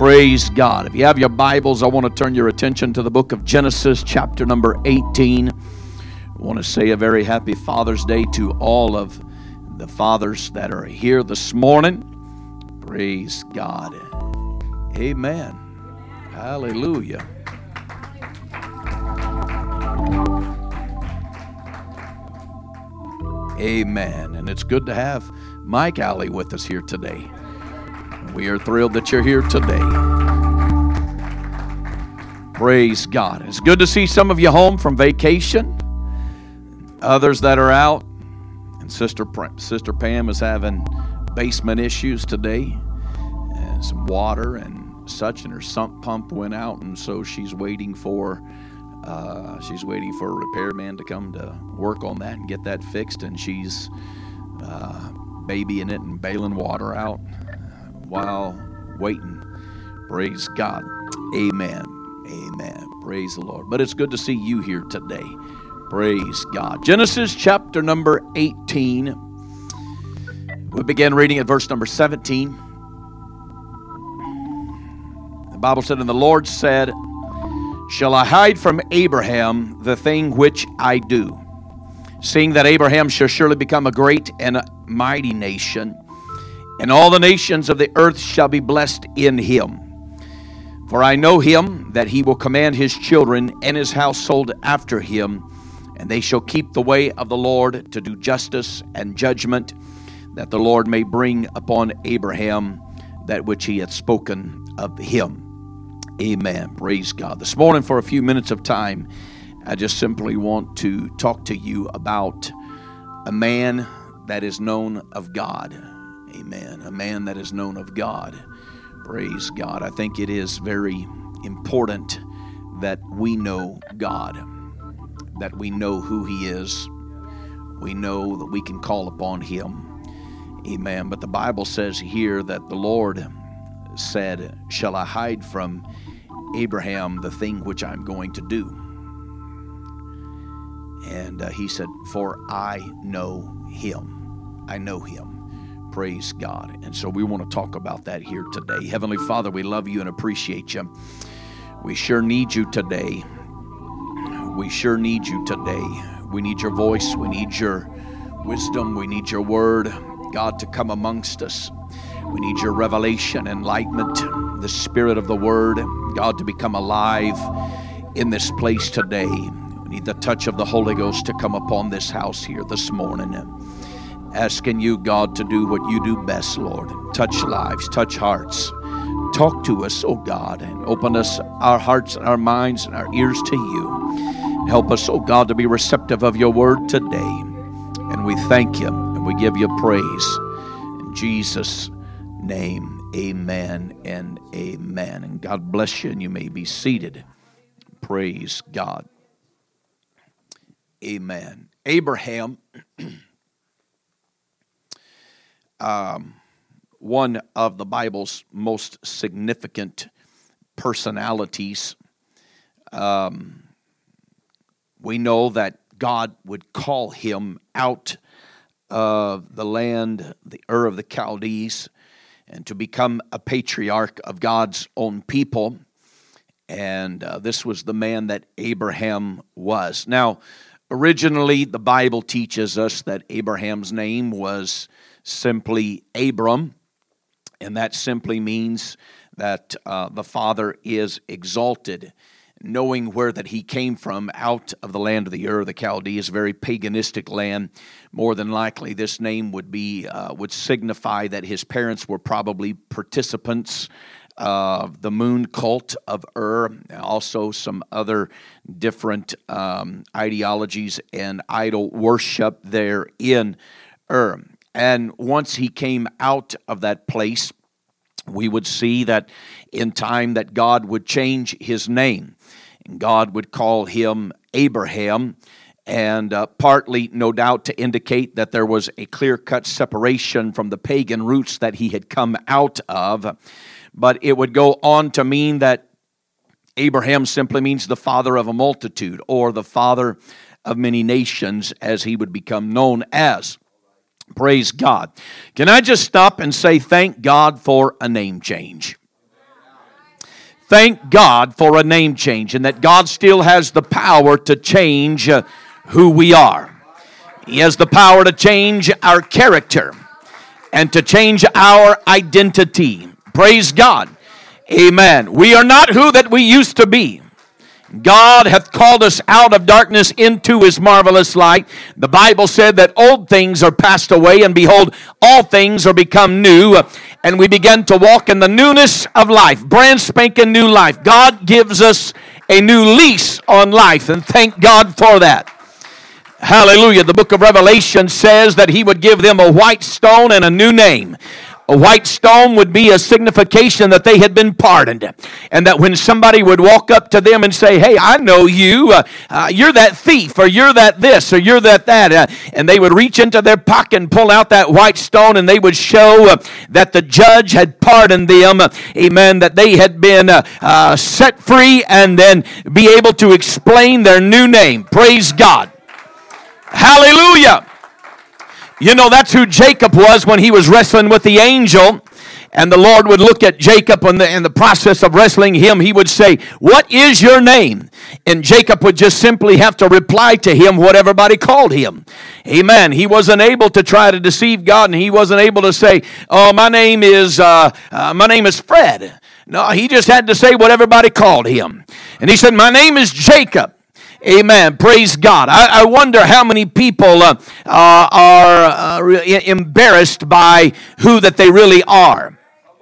Praise God. If you have your Bibles, I want to turn your attention to the book of Genesis, chapter number 18. I want to say a very happy Father's Day to all of the fathers that are here this morning. Praise God. Amen. Hallelujah. Amen. And it's good to have Mike Alley with us here today. We are thrilled that you're here today. Praise God. It's good to see some of you home from vacation. Others that are out. And Sister Pam is having basement issues today. And some water and such. And her sump pump went out. And so she's waiting for a repairman to come to work on that and get that fixed. And she's babying it and bailing water out while waiting. Praise God. Amen. Amen. Praise the Lord. But it's good to see you here today. Praise God. Genesis chapter number 18. We begin reading at verse number 17. The Bible said, "And the Lord said, Shall I hide from Abraham the thing which I do, seeing that Abraham shall surely become a great and a mighty nation, and all the nations of the earth shall be blessed in him. For I know him, that he will command his children and his household after him, and they shall keep the way of the Lord to do justice and judgment, that the Lord may bring upon Abraham that which he hath spoken of him." Amen. Praise God. This morning, for a few minutes of time, I just simply want to talk to you about a man that is known of God. Amen. A man that is known of God. Praise God. I think it is very important that we know God, that we know who He is. We know that we can call upon Him. Amen. But the Bible says here that the Lord said, "Shall I hide from Abraham the thing which I'm going to do?" And He said, "For I know him." I know him. Praise God. And so we want to talk about that here today. Heavenly Father, we love you and appreciate you. We sure need you today. We sure need you today. We need your voice. We need your wisdom. We need your word, God, to come amongst us. We need your revelation, enlightenment, the spirit of the word, God, to become alive in this place today. We need the touch of the Holy Ghost to come upon this house here this morning. Asking you, God, to do what you do best, Lord. Touch lives, touch hearts. Talk to us, oh God, and open us, our hearts, our minds, and our ears to you. Help us, oh God, to be receptive of your word today. And we thank you, and we give you praise. In Jesus' name, amen and amen. And God bless you, and you may be seated. Praise God. Amen. Abraham, one of the Bible's most significant personalities. We know that God would call him out of the land, the Ur of the Chaldees, and to become a patriarch of God's own people. And this was the man that Abraham was. Now, originally, the Bible teaches us that Abraham's name was simply Abram, and that simply means that the Father is exalted. Knowing where that he came from, out of the land of the Ur of the Chaldees, a very paganistic land, more than likely this name would signify that his parents were probably participants of the moon cult of Ur, also some other different ideologies and idol worship there in Ur. And once he came out of that place, we would see that in time that God would change his name. And God would call him Abraham, and partly, no doubt, to indicate that there was a clear-cut separation from the pagan roots that he had come out of. But it would go on to mean that Abraham simply means the father of a multitude, or the father of many nations, as he would become known as. Praise God. Can I just stop and say thank God for a name change? Thank God for a name change, and that God still has the power to change who we are. He has the power to change our character and to change our identity. Praise God. Amen. We are not who that we used to be. God hath called us out of darkness into His marvelous light. The Bible said that old things are passed away, and behold, all things are become new. And we begin to walk in the newness of life, brand spanking new life. God gives us a new lease on life, and thank God for that. Hallelujah. The book of Revelation says that He would give them a white stone and a new name. A white stone would be a signification that they had been pardoned. And that when somebody would walk up to them and say, hey, I know you. You're that thief, or you're that this, or you're that. And they would reach into their pocket and pull out that white stone, and they would show that the judge had pardoned them. Amen. That they had been set free, and then be able to explain their new name. Praise God. Hallelujah. You know, that's who Jacob was when he was wrestling with the angel. And the Lord would look at Jacob in the process of wrestling him. He would say, what is your name? And Jacob would just simply have to reply to him what everybody called him. Amen. He wasn't able to try to deceive God, and he wasn't able to say, oh, my name is Fred. No, he just had to say what everybody called him. And he said, my name is Jacob. Amen. Praise God. I wonder how many people are embarrassed by who that they really are.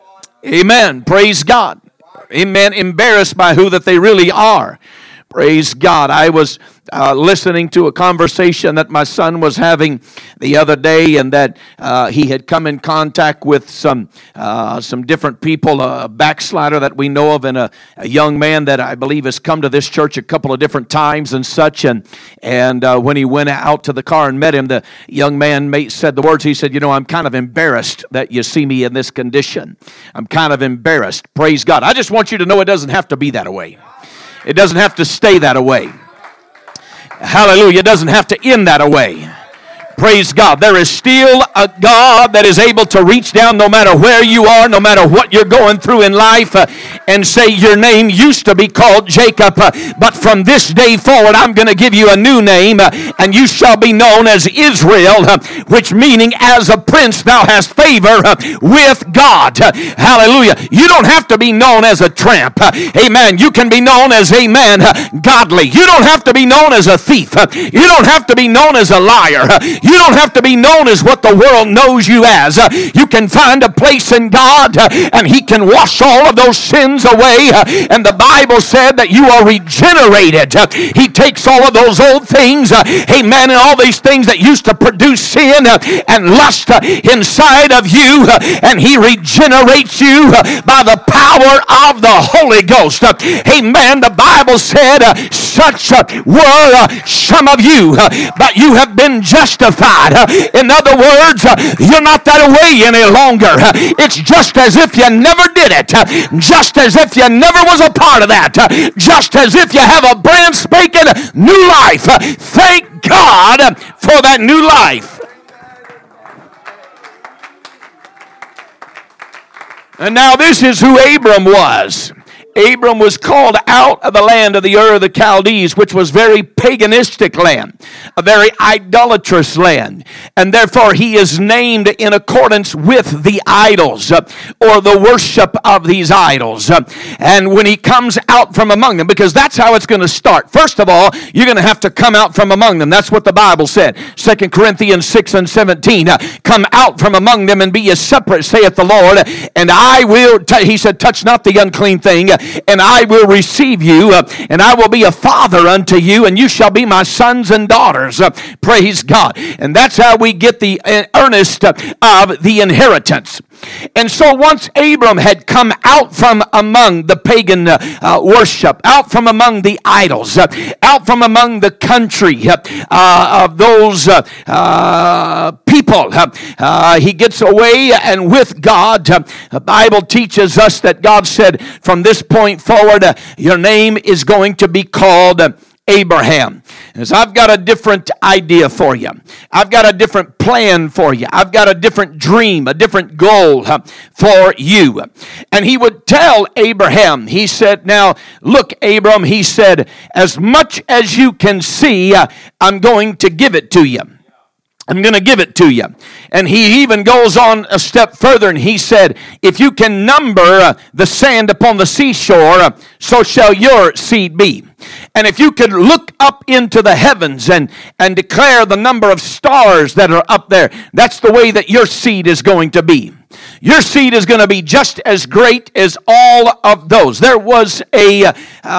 Amen. Praise God. Amen. Embarrassed by who that they really are. Praise God. I was listening to a conversation that my son was having the other day, and that he had come in contact with some different people, a backslider that we know of, and a young man that I believe has come to this church a couple of different times and such. And when he went out to the car and met him, the young man said the words, he said, you know, I'm kind of embarrassed that you see me in this condition. I'm kind of embarrassed. Praise God. I just want you to know it doesn't have to be that way. It doesn't have to stay that way. Hallelujah. It doesn't have to end that way. Praise God. There is still a God that is able to reach down no matter where you are, no matter what you're going through in life, and say your name used to be called Jacob, but from this day forward I'm going to give you a new name, and you shall be known as Israel, which meaning as a prince thou hast favor with God. Hallelujah. You don't have to be known as a tramp. Amen. You can be known as, amen, godly. You don't have to be known as a thief. You don't have to be known as a liar. You don't have to be known as what the world knows you as. You can find a place in God, and He can wash all of those sins away. And the Bible said that you are regenerated. He takes all of those old things, amen, and all these things that used to produce sin and lust inside of you, and He regenerates you by the power of the Holy Ghost. Amen. The Bible said, such were some of you, but you have been justified. In other words, you're not that way any longer. It's just as if you never did it. Just as if you never was a part of that. Just as if you have a brand spanking new life. Thank God for that new life. And now this is who Abram was. Abram was called out of the land of the Ur of the Chaldees, which was very paganistic land, a very idolatrous land. And therefore he is named in accordance with the idols, or the worship of these idols. And when he comes out from among them, because that's how it's going to start. First of all, you're going to have to come out from among them. That's what the Bible said. 2 Corinthians 6 and 17. Come out from among them and be ye separate, saith the Lord. And I will, he said, touch not the unclean thing, and I will receive you, and I will be a father unto you, and you shall be my sons and daughters. Praise God. And that's how we get the earnest of the inheritance. And so once Abram had come out from among the pagan worship, out from among the idols, out from among the country of those people, he gets away and with God. The Bible teaches us that God said, from this point forward, your name is going to be called Abraham. And so I've got a different idea for you. I've got a different plan for you. I've got a different dream, a different goal for you. And he would tell Abraham, he said, now look, Abram, he said, as much as you can see, I'm going to give it to you. I'm going to give it to you. And he even goes on a step further and he said, if you can number the sand upon the seashore, so shall your seed be. And if you could look up into the heavens and declare the number of stars that are up there, that's the way that your seed is going to be. Your seed is going to be just as great as all of those. There was a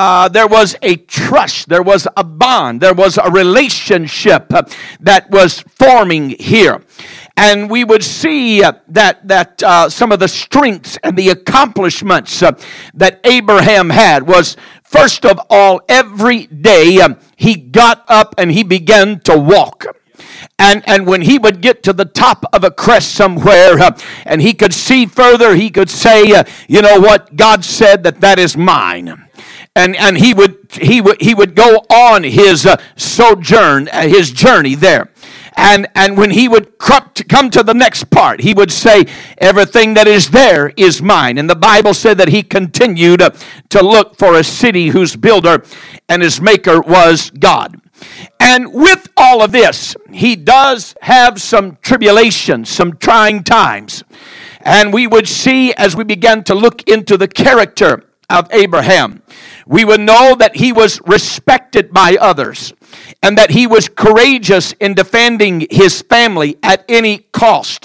trust, there was a bond, there was a relationship that was forming here. And we would see that some of the strengths and the accomplishments that Abraham had was, first of all, every day he got up and he began to walk. And when he would get to the top of a crest somewhere and he could see further, he could say, you know what, God said that is mine. And he would go on his sojourn, his journey there. And when he would come to the next part, he would say, everything that is there is mine. And the Bible said that he continued to look for a city whose builder and his maker was God. And with all of this, he does have some tribulations, some trying times. And we would see as we began to look into the character of Abraham, we would know that he was respected by others and that he was courageous in defending his family at any cost.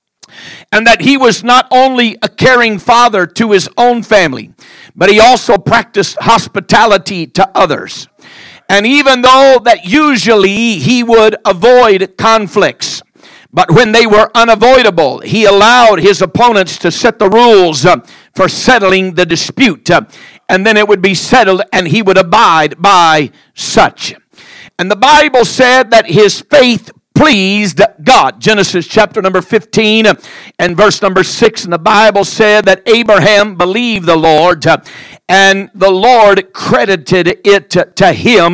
And that he was not only a caring father to his own family, but he also practiced hospitality to others. And even though that usually he would avoid conflicts, but when they were unavoidable, he allowed his opponents to set the rules for settling the dispute. And then it would be settled and he would abide by such. And the Bible said that his faith pleased God. Genesis chapter number 15 and verse number 6. And the Bible said that Abraham believed the Lord and the Lord credited it to him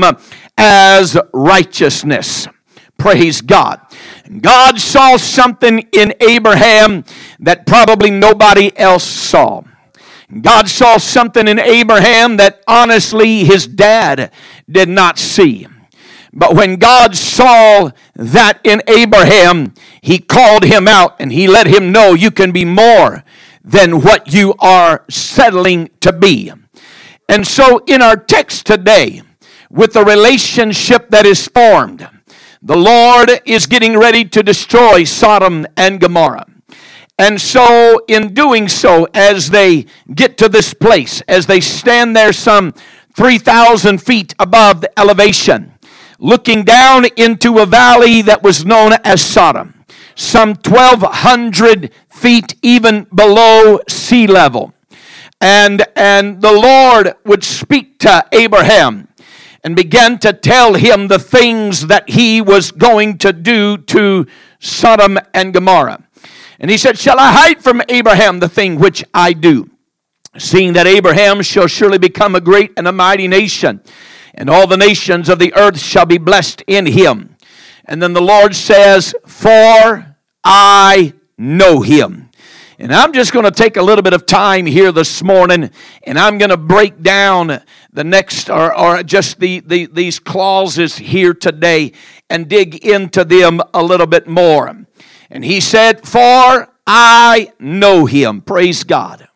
as righteousness. Praise God. God saw something in Abraham that probably nobody else saw. God saw something in Abraham that honestly his dad did not see. But when God saw that in Abraham, he called him out and he let him know you can be more than what you are settling to be. And so in our text today, with the relationship that is formed, the Lord is getting ready to destroy Sodom and Gomorrah. And so in doing so, as they get to this place, as they stand there some 3,000 feet above the elevation, looking down into a valley that was known as Sodom, some 1,200 feet even below sea level. And the Lord would speak to Abraham and began to tell him the things that he was going to do to Sodom and Gomorrah. And he said, shall I hide from Abraham the thing which I do? Seeing that Abraham shall surely become a great and a mighty nation, and all the nations of the earth shall be blessed in him. And then the Lord says, for I know him. And I'm just going to take a little bit of time here this morning, and I'm going to break down the next, or just these clauses here today, and dig into them a little bit more. And he said, for I know him. Praise God.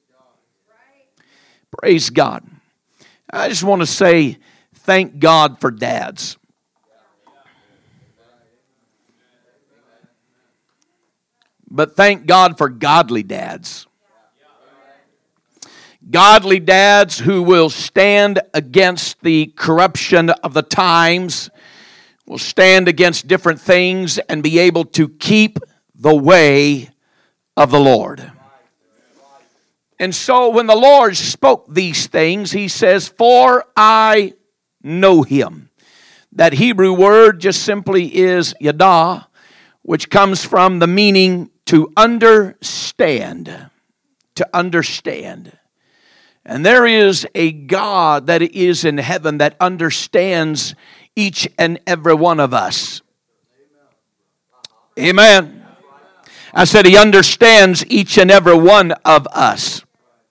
Praise God. I just want to say, thank God for dads. But thank God for godly dads. Godly dads who will stand against the corruption of the times, will stand against different things and be able to keep the way of the Lord. And so when the Lord spoke these things, he says, for I know him. That Hebrew word just simply is yada, which comes from the meaning to understand. To understand. And there is a God that is in heaven that understands each and every one of us. Amen. I said He understands each and every one of us.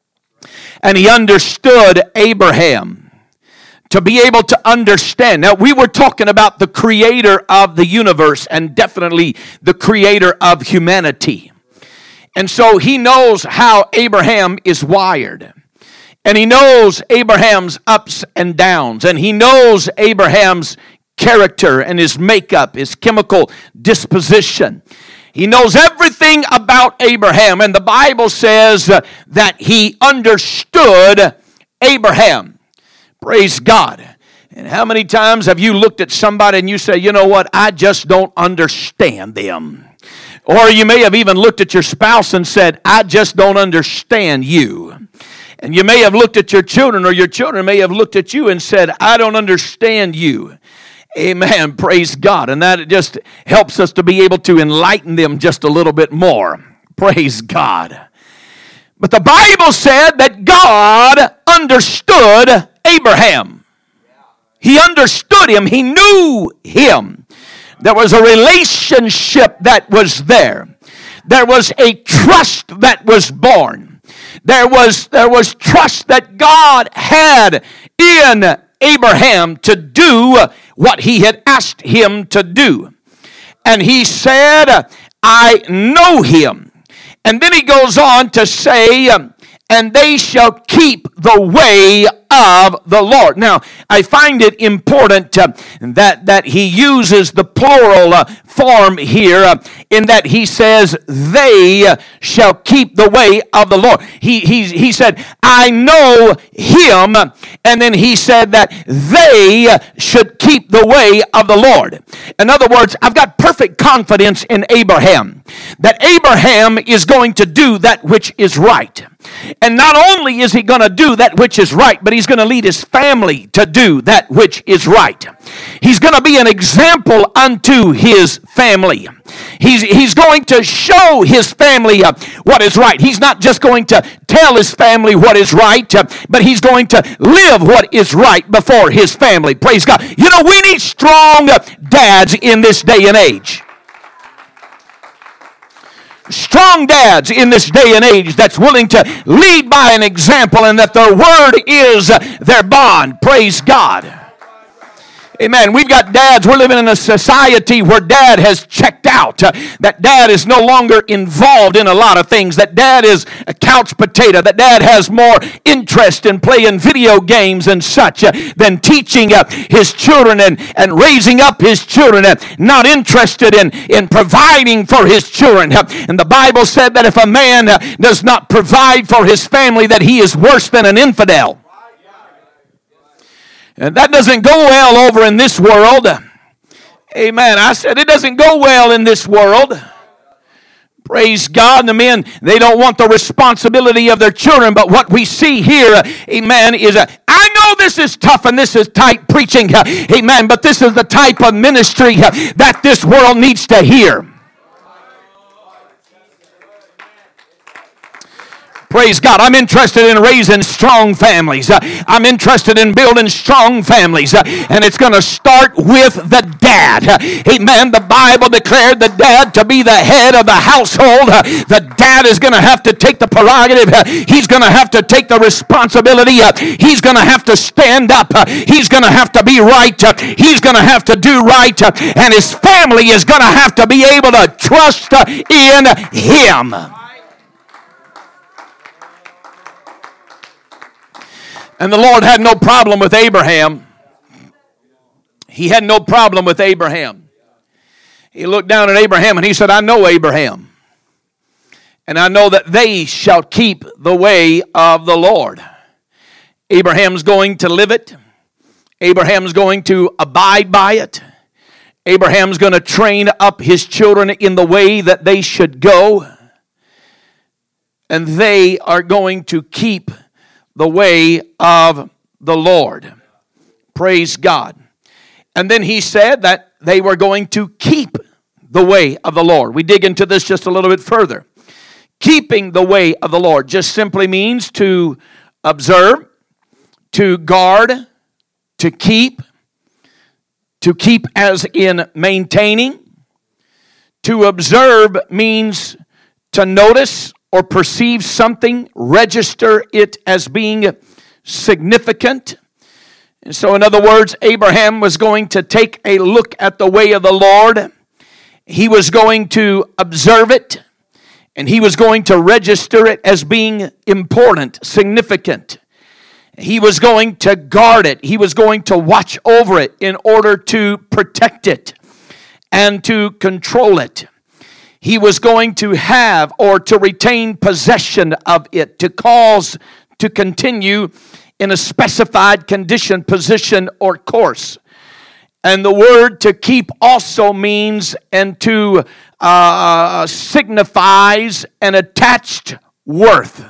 And He understood Abraham to be able to understand. Now, we were talking about the creator of the universe and definitely the creator of humanity. And so He knows how Abraham is wired. And He knows Abraham's ups and downs. And He knows Abraham's character and his makeup, his chemical disposition. He knows everything about Abraham. And the Bible says that He understood Abraham. Praise God. And how many times have you looked at somebody and you say, you know what, I just don't understand them. Or you may have even looked at your spouse and said, I just don't understand you. And you may have looked at your children, or your children may have looked at you and said, I don't understand you. Amen. Praise God. And that just helps us to be able to enlighten them just a little bit more. Praise God. But the Bible said that God understood Abraham. He understood him. He knew him. There was a relationship that was there. There was a trust that was born. There was trust that God had in Abraham to do what He had asked him to do. And he said, I know him. And then he goes on to say, and they shall keep the way of the Lord. Now, I find it important that he uses the plural form here in that he says, they shall keep the way of the Lord. He said, I know him, and then he said that they should keep the way of the Lord. In other words, I've got perfect confidence in Abraham, that Abraham is going to do that which is right. And not only is he going to do that which is right, but he's going to lead his family to do that which is right. He's going to be an example unto his family. He's going to show his family what is right. He's not just going to tell his family what is right, but he's going to live what is right before his family. Praise God. You know, we need strong dads in this day and age. Strong dads in this day and age that's willing to lead by an example, and that their word is their bond. Praise God. Amen. We've got dads. We're living in a society where dad has checked out. That dad is no longer involved in a lot of things. That dad is a couch potato. That dad has more interest in playing video games and such than teaching his children and raising up his children. Not interested in providing for his children. And the Bible said that if a man does not provide for his family, that he is worse than an infidel. And that doesn't go well over in this world. Amen. I said it doesn't go well in this world. Praise God. The men, they don't want the responsibility of their children. But what we see here, amen, is I know this is tough and this is tight preaching, amen, but this is the type of ministry that this world needs to hear. Praise God. I'm interested in raising strong families. I'm interested in building strong families. And it's going to start with the dad. Amen. The Bible declared the dad to be the head of the household. The dad is going to have to take the prerogative. He's going to have to take the responsibility. He's going to have to stand up. He's going to have to be right. He's going to have to do right. And his family is going to have to be able to trust in him. And the Lord had no problem with Abraham. He had no problem with Abraham. He looked down at Abraham and he said, I know Abraham. And I know that they shall keep the way of the Lord. Abraham's going to live it. Abraham's going to abide by it. Abraham's going to train up his children in the way that they should go. And they are going to keep the way of the Lord. Praise God. And then he said that they were going to keep the way of the Lord. We dig into this just a little bit further. Keeping the way of the Lord just simply means to observe, to guard, to keep as in maintaining. To observe means to notice or perceive something, register it as being significant. And so, in other words, Abraham was going to take a look at the way of the Lord. He was going to observe it, and he was going to register it as being important, significant. He was going to guard it. He was going to watch over it in order to protect it and to control it. He was going to have or to retain possession of it, to cause to continue in a specified condition, position, or course. And the word to keep also means and to signifies an attached worth.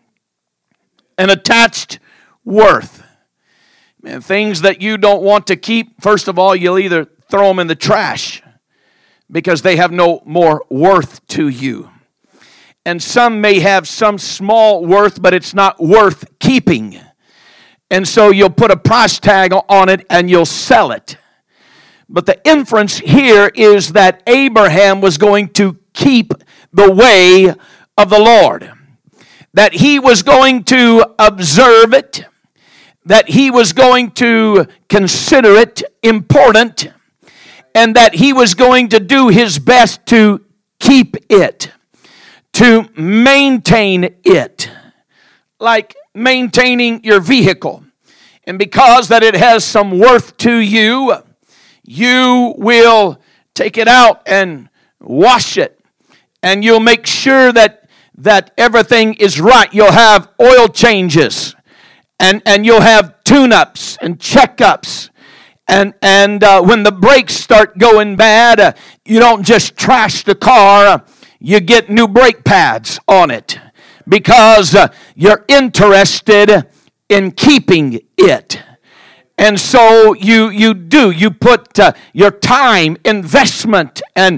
An attached worth. And things that you don't want to keep, first of all, you'll either throw them in the trash because they have no more worth to you. And some may have some small worth, but it's not worth keeping. And so you'll put a price tag on it and you'll sell it. But the inference here is that Abraham was going to keep the way of the Lord. That he was going to observe it. That he was going to consider it important. And that he was going to do his best to keep it. To maintain it. Like maintaining your vehicle. And because that it has some worth to you, you will take it out and wash it. And you'll make sure that everything is right. You'll have oil changes. And you'll have tune-ups and checkups. And when the brakes start going bad, you don't just trash the car. You get new brake pads on it. Because you're interested in keeping it. And so you put your time, investment, and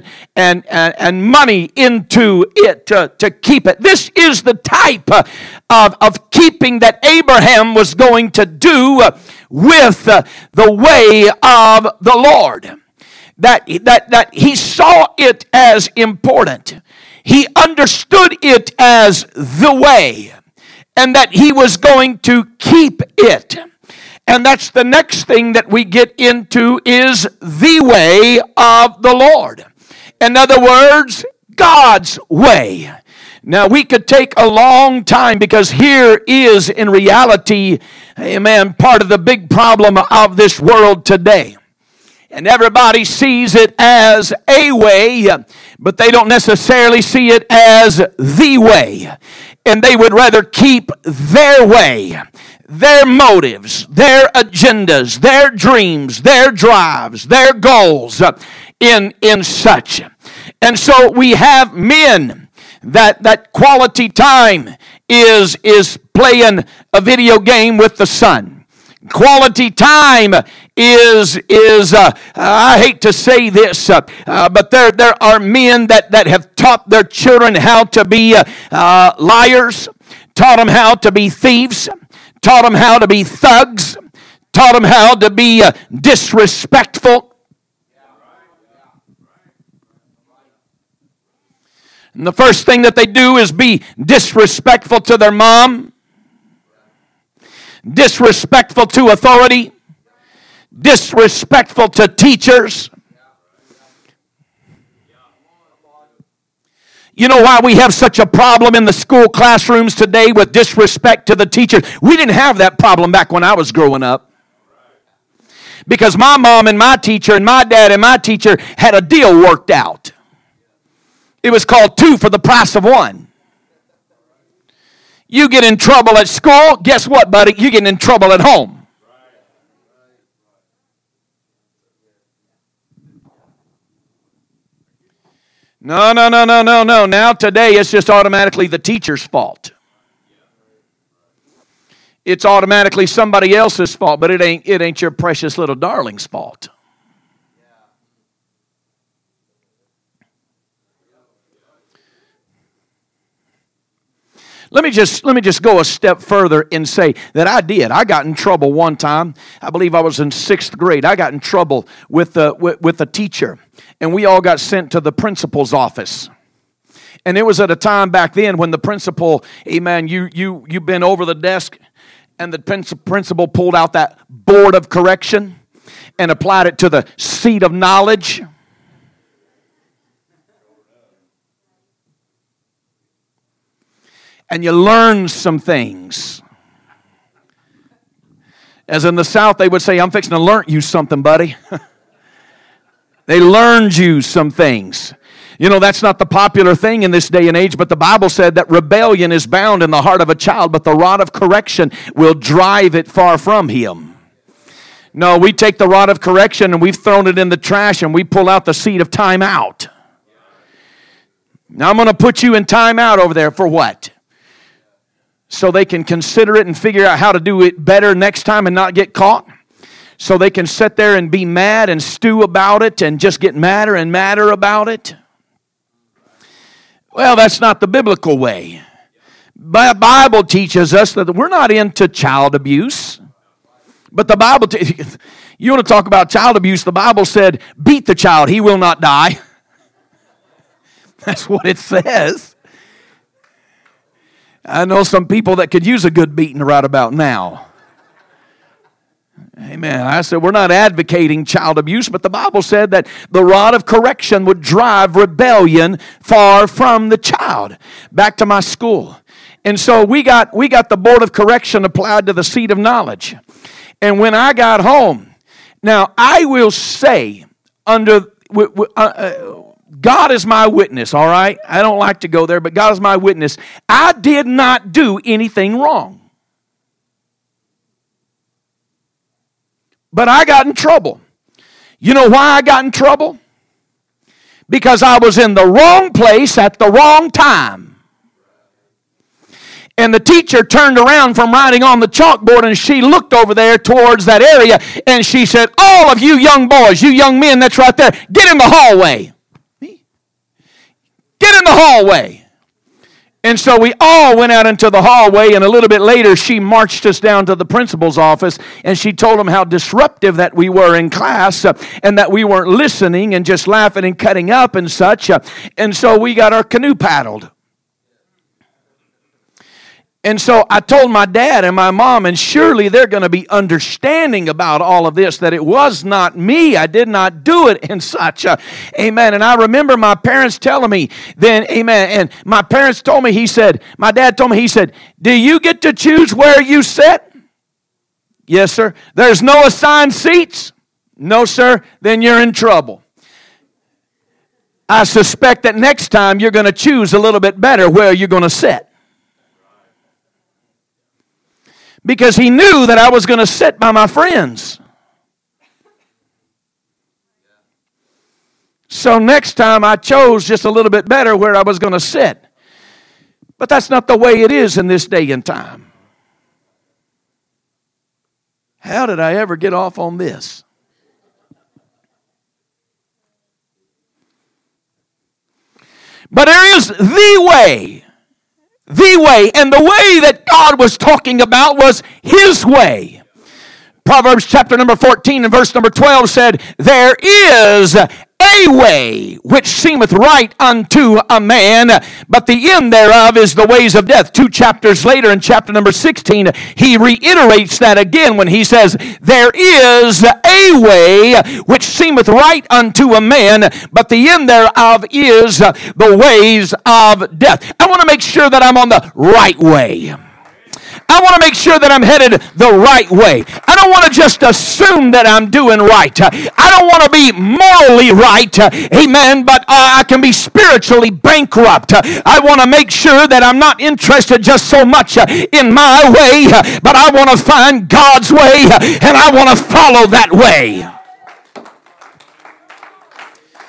money into it to keep it. This is the type of keeping that Abraham was going to do with the way of the Lord. That he saw it as important. He understood it as the way. And that he was going to keep it. And that's the next thing that we get into is the way of the Lord. In other words, God's way. Now we could take a long time because here is in reality, amen, part of the big problem of this world today. And everybody sees it as a way, but they don't necessarily see it as the way. And they would rather keep their way, their motives, their agendas, their dreams, their drives, their goals in such. And so we have men that quality time is playing a video game with the son. Quality time is I hate to say this, but there are men that have taught their children how to be liars, taught them how to be thieves, taught them how to be thugs, taught them how to be disrespectful. And the first thing that they do is be disrespectful to their mom, disrespectful to authority, disrespectful to teachers. You know why we have such a problem in the school classrooms today with disrespect to the teachers? We didn't have that problem back when I was growing up. Because my mom and my teacher and my dad and my teacher had a deal worked out. It was called 2 for the price of 1. You get in trouble at school, guess what, buddy? You get in trouble at home. No. Now today it's just automatically the teacher's fault. It's automatically somebody else's fault, but it ain't your precious little darling's fault. Let me just go a step further and say that I did. I got in trouble one time. I believe I was in 6th grade. I got in trouble with a teacher, and we all got sent to the principal's office. And it was at a time back then when the principal, amen, you bent over the desk, and the principal pulled out that board of correction and applied it to the seat of knowledge. And you learn some things. As in the South, they would say, I'm fixing to learn you something, buddy. They learned you some things. You know, that's not the popular thing in this day and age, but the Bible said that rebellion is bound in the heart of a child, but the rod of correction will drive it far from him. No, we take the rod of correction and we've thrown it in the trash and we pull out the seed of time out. Now I'm going to put you in time out over there for what? So they can consider it and figure out how to do it better next time and not get caught. So they can sit there and be mad and stew about it and just get madder and madder about it. Well, that's not the biblical way. The Bible teaches us that we're not into child abuse. But the Bible, you want to talk about child abuse, the Bible said, beat the child, he will not die. That's what it says. I know some people that could use a good beating right about now. Amen. I said we're not advocating child abuse, but the Bible said that the rod of correction would drive rebellion far from the child. Back to my school. And so we got the board of correction applied to the seat of knowledge. And when I got home, now I will say God is my witness, all right? I don't like to go there, but God is my witness. I did not do anything wrong. But I got in trouble. You know why I got in trouble? Because I was in the wrong place at the wrong time. And the teacher turned around from writing on the chalkboard and she looked over there towards that area and she said, all of you young boys, you young men that's right there, get in the hallway. Get in the hallway. And so we all went out into the hallway, and a little bit later she marched us down to the principal's office and she told him how disruptive that we were in class and that we weren't listening and just laughing and cutting up and such. And so we got our canoe paddled. And so I told my dad and my mom, and surely they're going to be understanding about all of this, that it was not me. I did not do it and such. Amen. And I remember my parents telling me then, amen. And my parents told me, my dad told me, he said, do you get to choose where you sit? Yes, sir. There's no assigned seats? No, sir. Then you're in trouble. I suspect that next time you're going to choose a little bit better where you're going to sit. Because he knew that I was going to sit by my friends. So next time I chose just a little bit better where I was going to sit. But that's not the way it is in this day and time. How did I ever get off on this? But there is the way. The way, and the way that God was talking about was His way. Proverbs chapter number 14 and verse number 12 said, there is a way which seemeth right unto a man, but the end thereof is the ways of death. 2 chapters later in chapter number 16, he reiterates that again when he says, there is a way which seemeth right unto a man, but the end thereof is the ways of death. I want to make sure that I'm on the right way. I want to make sure that I'm headed the right way. I don't want to just assume that I'm doing right. I don't want to be morally right, amen, but I can be spiritually bankrupt. I want to make sure that I'm not interested just so much in my way, but I want to find God's way, and I want to follow that way.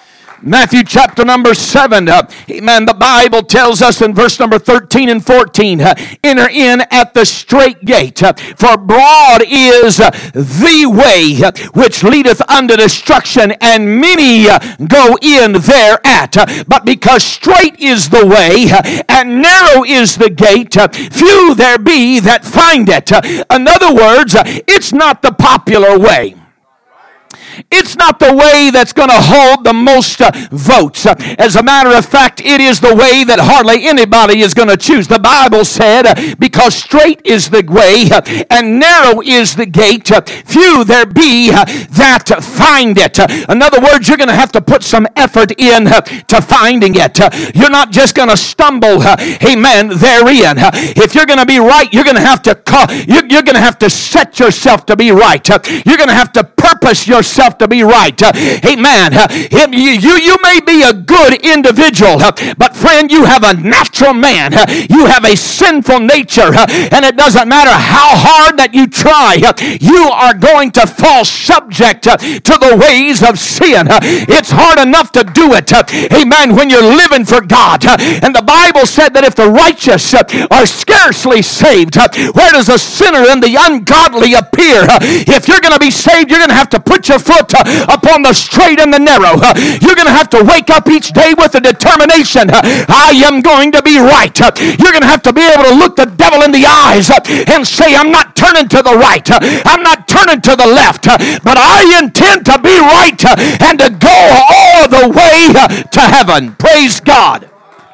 Matthew chapter number 7. Amen. The Bible tells us in verse number 13 and 14, enter in at the strait gate, for broad is the way which leadeth unto destruction, and many go in thereat. But because strait is the way, and narrow is the gate, few there be that find it. In other words, it's not the popular way. It's not the way that's going to hold the most votes. As a matter of fact, it is the way that hardly anybody is going to choose. The Bible said, because straight is the way and narrow is the gate, few there be that find it. In other words, you're going to have to put some effort in to finding it. You're not just going to stumble, amen, therein. If you're going to be right, you're going to have to you're going to have to set yourself to be right. You're going to have to purpose yourself to be right. Amen. You may be a good individual, but friend, you have a natural man. You have a sinful nature, and it doesn't matter how hard that you try, you are going to fall subject to the ways of sin. It's hard enough to do it, amen, when you're living for God. And the Bible said that if the righteous are scarcely saved, where does the sinner and the ungodly appear? If you're going to be saved, you're going to have to put your foot upon the straight and the narrow. You're going to have to wake up each day with a determination. I am going to be right. You're going to have to be able to look the devil in the eyes and say, I'm not turning to the right. I'm not turning to the left. But I intend to be right and to go all the way to heaven. Praise God.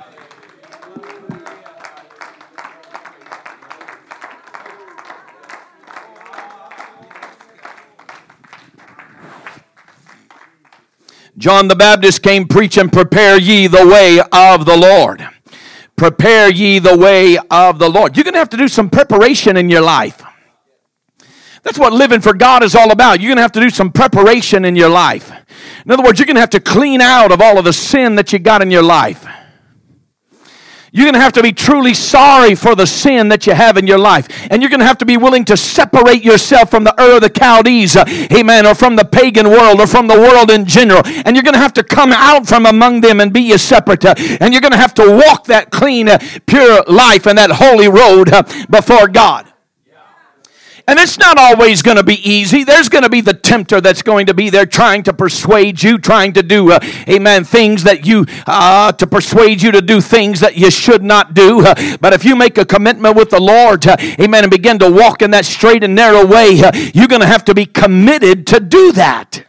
John the Baptist came preaching, prepare ye the way of the Lord. Prepare ye the way of the Lord. You're going to have to do some preparation in your life. That's what living for God is all about. You're going to have to do some preparation in your life. In other words, you're going to have to clean out of all of the sin that you got in your life. You're going to have to be truly sorry for the sin that you have in your life. And you're going to have to be willing to separate yourself from the Ur of the Chaldees, amen, or from the pagan world, or from the world in general. And you're going to have to come out from among them and be a separate. And you're going to have to walk that clean, pure life and that holy road before God. And it's not always going to be easy. There's going to be the tempter that's going to be there trying to persuade you, trying to do, amen, things that you, to persuade you to do things that you should not do. But if you make a commitment with the Lord, amen, and begin to walk in that straight and narrow way, you're going to have to be committed to do that.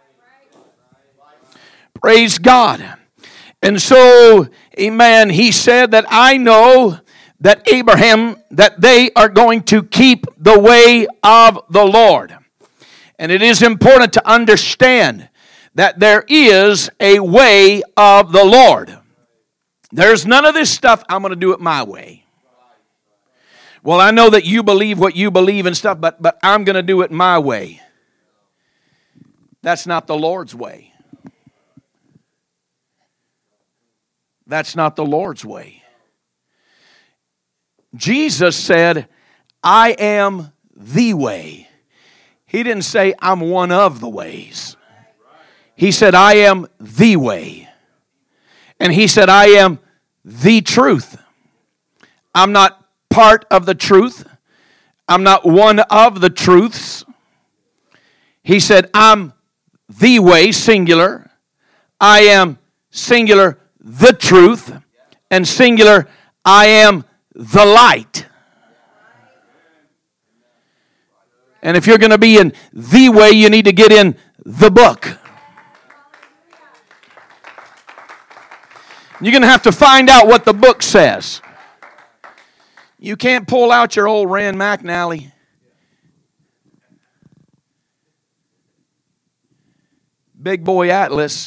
Praise God. And so, amen, he said that I know that Abraham, that they are going to keep the way of the Lord. And it is important to understand that there is a way of the Lord. There's none of this stuff, I'm going to do it my way. Well, I know that you believe what you believe and stuff, but I'm going to do it my way. That's not the Lord's way. That's not the Lord's way. Jesus said, I am the way. He didn't say, I'm one of the ways. He said, I am the way. And he said, I am the truth. I'm not part of the truth. I'm not one of the truths. He said, I'm the way, singular. I am singular, the truth. And singular, I am the light. And if you're going to be in the way, you need to get in the book. You're going to have to find out what the book says. You can't pull out your old Rand McNally. Big Boy Atlas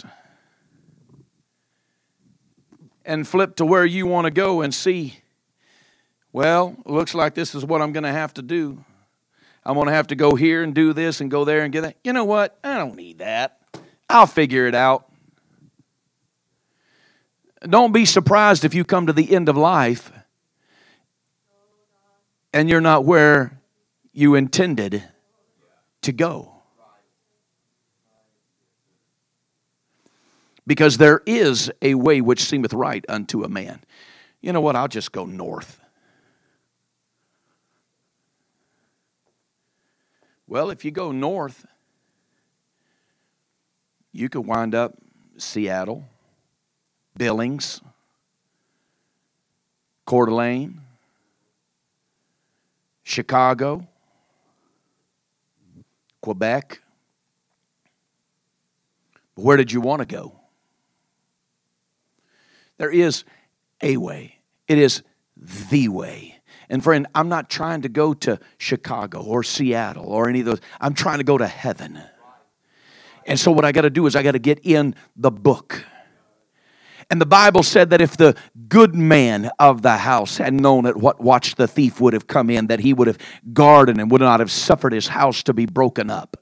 and flip to where you want to go and see, well, looks like this is what I'm going to have to do. I'm going to have to go here and do this and go there and get that. You know what? I don't need that. I'll figure it out. Don't be surprised if you come to the end of life and you're not where you intended to go. Because there is a way which seemeth right unto a man. You know what? I'll just go north. Well, if you go north, you could wind up Seattle, Billings, Coeur d'Alene, Chicago, Quebec. Where did you want to go? There is a way. It is the way. And friend, I'm not trying to go to Chicago or Seattle or any of those. I'm trying to go to heaven. And so what I got to do is I got to get in the book. And the Bible said that if the good man of the house had known at what watch the thief would have come in, that he would have guarded and would not have suffered his house to be broken up.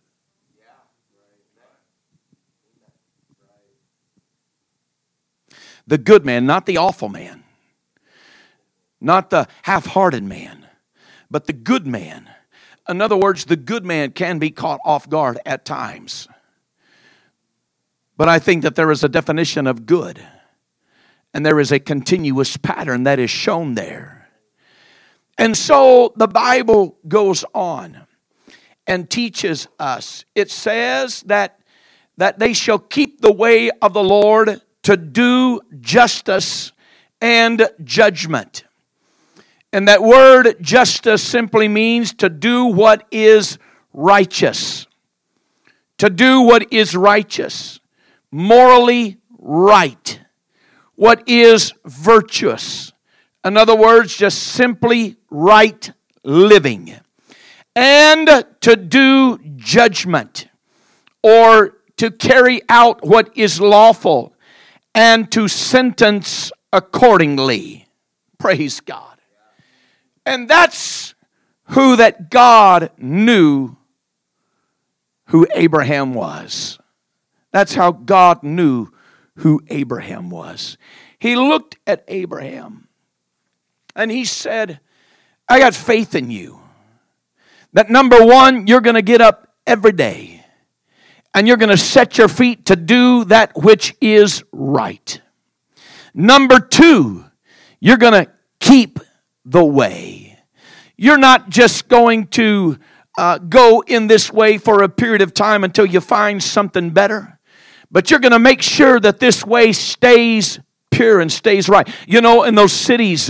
The good man, not the awful man. Not the half-hearted man, but the good man. In other words, the good man can be caught off guard at times. But I think that there is a definition of good. And there is a continuous pattern that is shown there. And so the Bible goes on and teaches us. It says that they shall keep the way of the Lord to do justice and judgment. And that word justice simply means to do what is righteous. To do what is righteous. Morally right. What is virtuous. In other words, just simply right living. And to do judgment. Or to carry out what is lawful. And to sentence accordingly. Praise God. And that's who that God knew who Abraham was. That's how God knew who Abraham was. He looked at Abraham and he said, I got faith in you. That number one, you're going to get up every day and you're going to set your feet to do that which is right. Number two, you're going to keep the way. You're not just going to go in this way for a period of time until you find something better, but you're going to make sure that this way stays pure and stays right. You know, in those cities,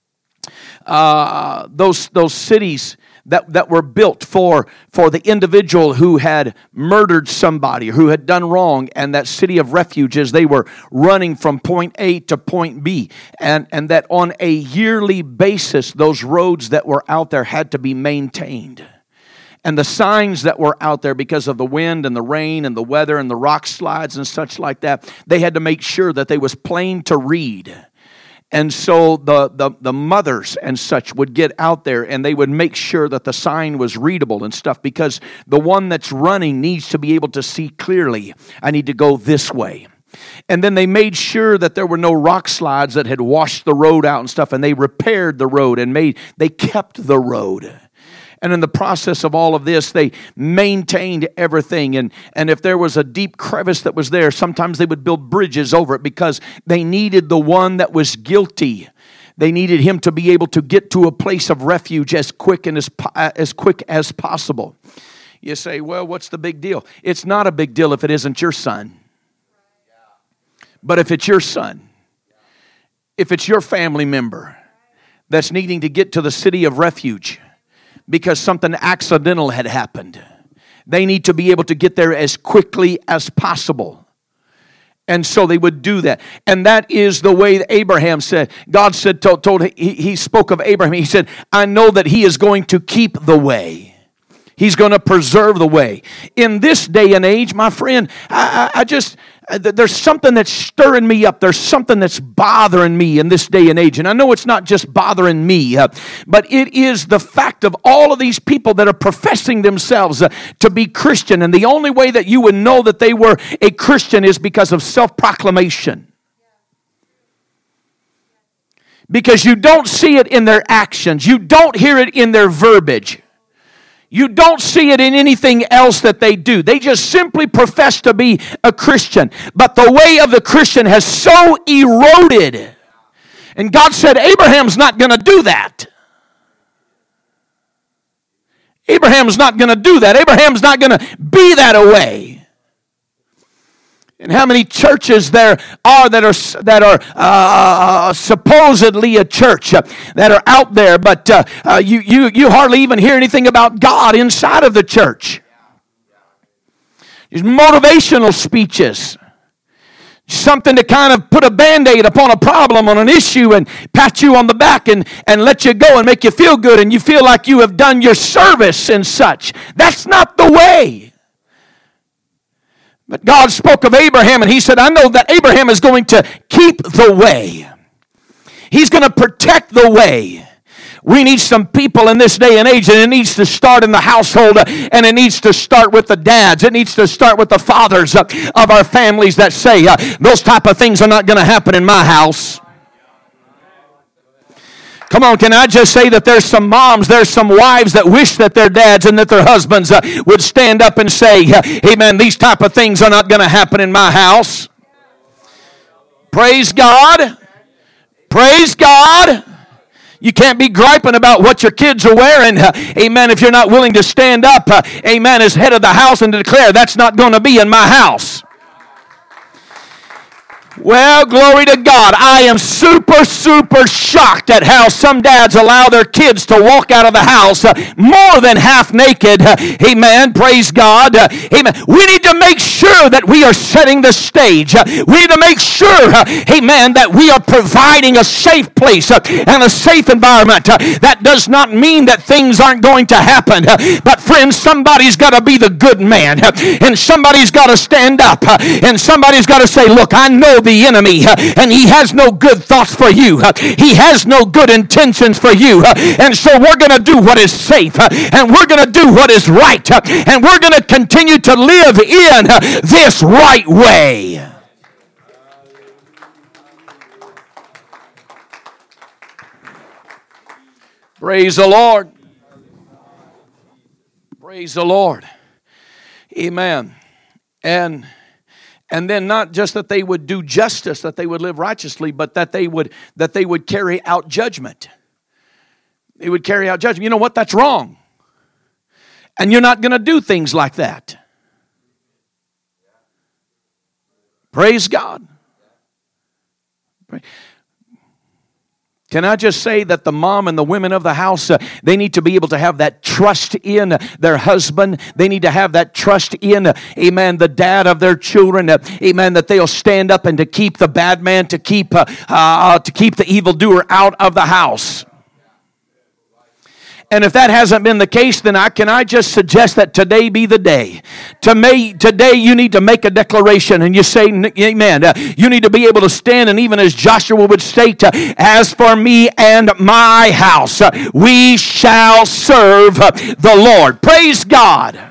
those cities that were built for the individual who had murdered somebody, who had done wrong, and that city of refuge as they were running from point A to point B, and that on a yearly basis, those roads that were out there had to be maintained. And the signs that were out there because of the wind and the rain and the weather and the rock slides and such like that, they had to make sure that they was plain to read. And so the mothers and such would get out there and they would make sure that the sign was readable and stuff, because the one that's running needs to be able to see clearly. I need to go this way. And then they made sure that there were no rock slides that had washed the road out and stuff, and they repaired the road and they kept the road. And in the process of all of this, they maintained everything. And if there was a deep crevice that was there, sometimes they would build bridges over it because they needed the one that was guilty. They needed him to be able to get to a place of refuge as quick as possible. You say, well, what's the big deal? It's not a big deal if it isn't your son. But if it's your son, if it's your family member that's needing to get to the city of refuge, because something accidental had happened, they need to be able to get there as quickly as possible. And so they would do that. And that is the way that Abraham said. God said, he spoke of Abraham. He said, I know that he is going to keep the way. He's going to preserve the way. In this day and age, my friend, there's something that's stirring me up. There's something that's bothering me in this day and age. And I know it's not just bothering me, but it is the fact of all of these people that are professing themselves to be Christian. And the only way that you would know that they were a Christian is because of self-proclamation. Because you don't see it in their actions. You don't hear it in their verbiage. You don't see it in anything else that they do. They just simply profess to be a Christian. But the way of the Christian has so eroded. And God said, Abraham's not going to do that. Abraham's not going to do that. Abraham's not going to be that way. And how many churches there are that are supposedly a church that are out there, but you hardly even hear anything about God inside of the church. There's motivational speeches. Something to kind of put a Band-Aid upon a problem, on an issue, and pat you on the back and let you go and make you feel good, and you feel like you have done your service and such. That's not the way. But God spoke of Abraham, and He said, I know that Abraham is going to keep the way. He's going to protect the way. We need some people in this day and age, and it needs to start in the household, and it needs to start with the dads. It needs to start with the fathers of our families that say, those type of things are not going to happen in my house. Come on, can I just say that there's some moms, there's some wives that wish that their dads and that their husbands would stand up and say, amen, these type of things are not going to happen in my house. Praise God. Praise God. You can't be griping about what your kids are wearing, amen, if you're not willing to stand up, amen, as head of the house and to declare that's not going to be in my house. Well, glory to God. I am super shocked at how some dads allow their kids to walk out of the house more than half naked. Amen. Praise God. Amen. We need to make sure that we are setting the stage. We need to make sure, amen, that we are providing a safe place and a safe environment. That does not mean that things aren't going to happen. But friends, somebody's got to be the good man. And somebody's got to stand up. And somebody's got to say, look, I know the enemy, and he has no good thoughts for you. He has no good intentions for you. And so we're going to do what is safe, and we're going to do what is right, and we're going to continue to live in this right way. Praise the Lord. Praise the Lord. Amen. And then not just that they would do justice, that they would live righteously, but that they would carry out judgment. They would carry out judgment. You know what? That's wrong. And you're not going to do things like that. Praise God. Can I just say that the mom and the women of the house, they need to be able to have that trust in their husband. They need to have that trust in, amen, the dad of their children. Amen, that they'll stand up and to keep the bad man, to keep the evildoer out of the house. And if that hasn't been the case, then can I just suggest that today be the day. Today you need to make a declaration and you say, amen. You need to be able to stand, and even as Joshua would state, as for me and my house, we shall serve the Lord. Praise God.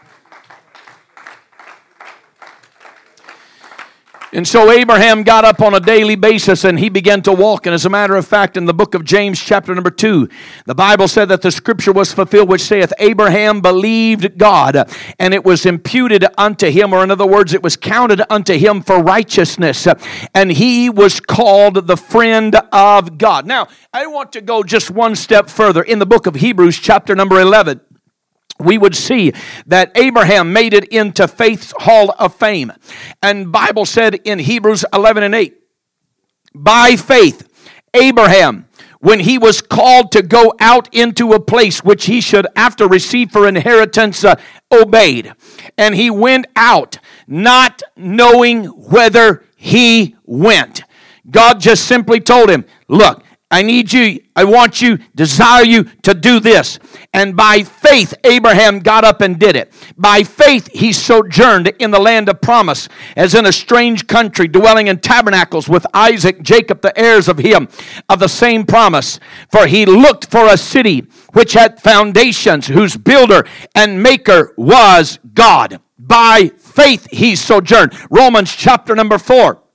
And so Abraham got up on a daily basis and he began to walk. And as a matter of fact, in the book of James chapter number 2, the Bible said that the scripture was fulfilled which saith, Abraham believed God, and it was imputed unto him, or in other words, it was counted unto him for righteousness. And he was called the friend of God. Now, I want to go just one step further. In the book of Hebrews chapter number 11, we would see that Abraham made it into faith's hall of fame. And Bible said in Hebrews 11:8, by faith, Abraham, when he was called to go out into a place which he should after receive for inheritance, obeyed. And he went out, not knowing whither he went. God just simply told him, look, I need you, I want you, desire you to do this. And by faith, Abraham got up and did it. By faith, he sojourned in the land of promise, as in a strange country, dwelling in tabernacles with Isaac, Jacob, the heirs of him, of the same promise. For he looked for a city which had foundations, whose builder and maker was God. By faith, he sojourned. Romans chapter number 4.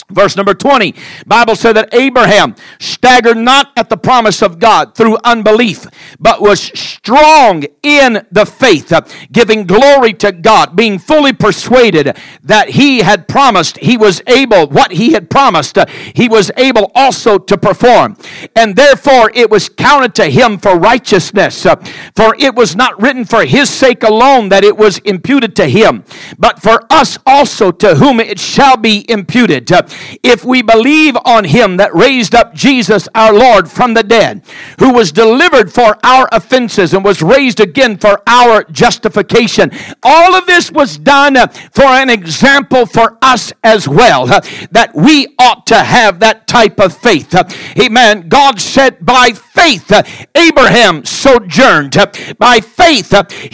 Verse number 20, Bible said that Abraham staggered not at the promise of God through unbelief, but was strong in the faith, giving glory to God, being fully persuaded that he had promised, he was able, what he had promised, he was able also to perform. And therefore it was counted to him for righteousness. For it was not written for his sake alone that it was imputed to him, but for us also to whom it shall be imputed. If we believe on him that raised up Jesus our Lord from the dead, who was delivered for our offenses and was raised again for our justification. All of this was done for an example for us as well, that we ought to have that type of faith. Amen. God said by faith Abraham sojourned. By faith,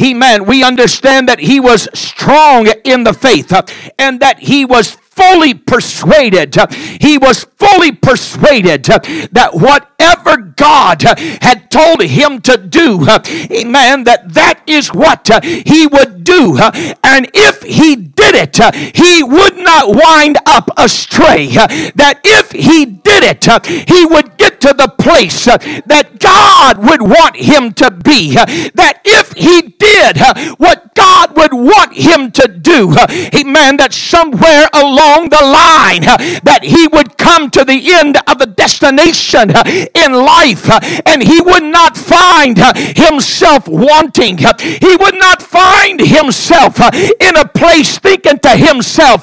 we understand that he was strong in the faith and that he was fully persuaded. He was fully persuaded that whatever God had told him to do, amen, that is what he would do. And if he did it, he would not wind up astray. That if he did it, he would get to the place that God would want him to be. That if he did what God would want him to do, amen, that somewhere along the line that he would come to the end of the destination in life, and he would not find himself wanting. He would not find himself in a place thinking to himself,